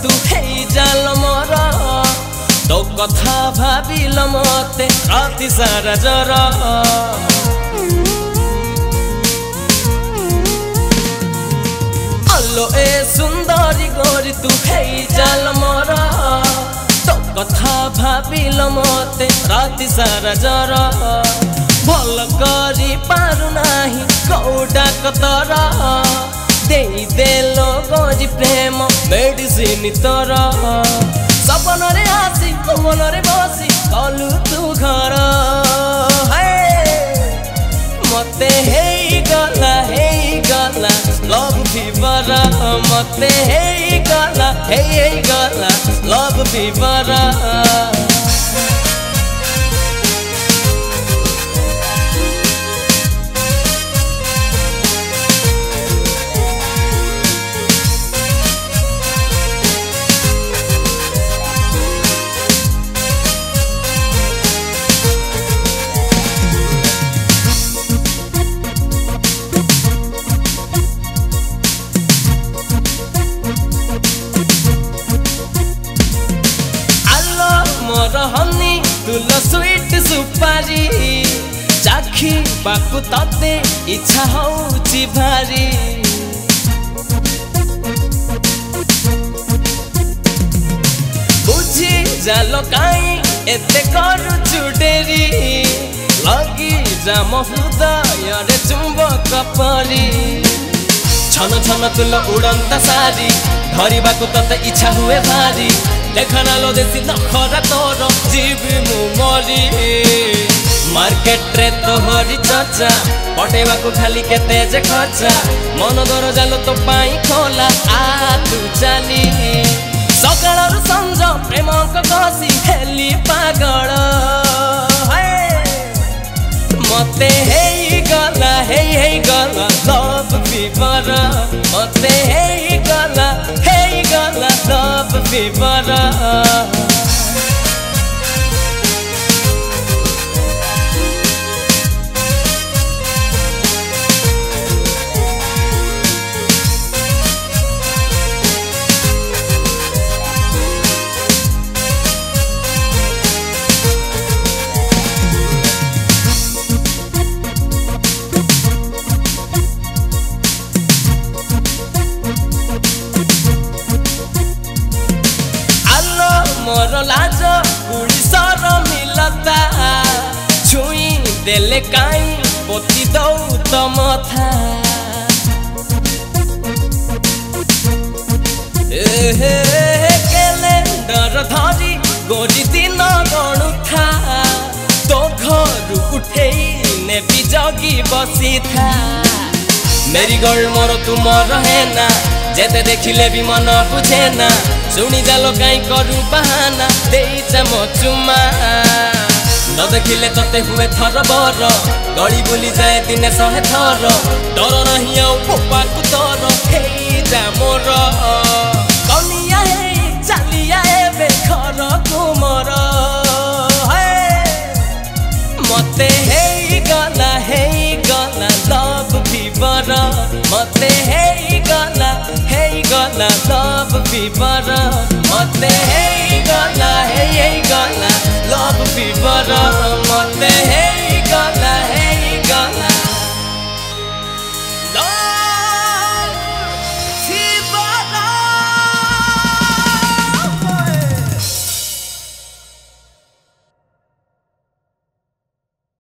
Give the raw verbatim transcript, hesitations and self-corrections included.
तू हेई जाल मोर तो कथा भाविल मते राति सारा जर अलो ए सुंदरी गोरी तू हेई जाल मोर तो कथा भाविल मते राति सारा जर भल करी पारु नाही कौडा कतर देई देलो गोरी प्रेम मेडिसिन तोर सपन रे आसी मन रे बसी कलु तू घर मते हेई गला हेई गला लव फीवर मते हेई गला हेई गला लव फीवर हनी तुल स्वीट सुपारी चाखी बाकु तते इच्छा होउची भारी बुझी जालो काई एते करू चुडेरी लगी जाम हृदय रे चुंबक परी छन छन तुल उड़ंता सारी धरिबाकु तते इच्छा हुए भारी देखना लो देसी नखरा तोर जीवी मु मरी मार्केट रे तो हरी चर्चा पटेवा को खाली केते जे खर्चा मन दर जालो तो पाई खोला आ तू चली सकाळ रु संज प्रेम को कसी हेली पागल मते हेई गला हेई हेई गला लव फीवर मते हेई गला हेई गला लव फीवर मोर लाज उड़ीसर मिलता छुई देले काई पोती दऊ तो मथा कैलेंडर धरी गोरी दिन गणुथा तो घर उठेई नेबी जगी बसी था मेरी गोल मोर तुमर है ना जेते देखिले भी मन बुझे ना सुनी जालो काई करू बहाना देइछ मो चुमा न देखिले तते हुए थर बर गली बुली जाए दिने सहे थर डर नहीं आउ पोपा कु तोर हेई जा मोर कनिया हेई चालिया एबे घर कुमर मते हेई गला हेई गला लव फीवर मते हेई गला हेई गला लव फीवर मते हेई गला हेई गला लव फीवर